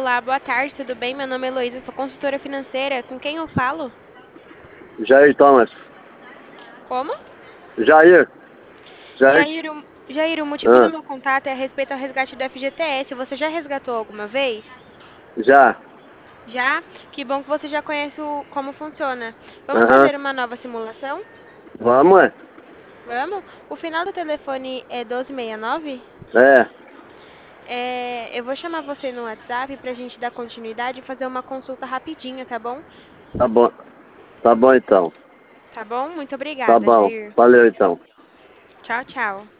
Olá, boa tarde, tudo bem? Meu nome é Heloísa, sou consultora financeira. Com quem eu falo? Jair Thomas. Como? Jair. Jair. Jair, o motivo do Ah, meu contato é a respeito ao resgate do FGTS. Você já resgatou alguma vez? já. Já? Que bom que você já conhece como funciona. Vamos Aham. fazer uma nova simulação? Vamos, é? Vamos? O final do telefone é 1269? É. Eu vou chamar você no WhatsApp pra gente dar continuidade e fazer uma consulta rapidinho, tá bom? Tá bom. Tá bom então. Tá bom? Muito Tá obrigada, bom. Jair. Valeu então. Tchau, tchau.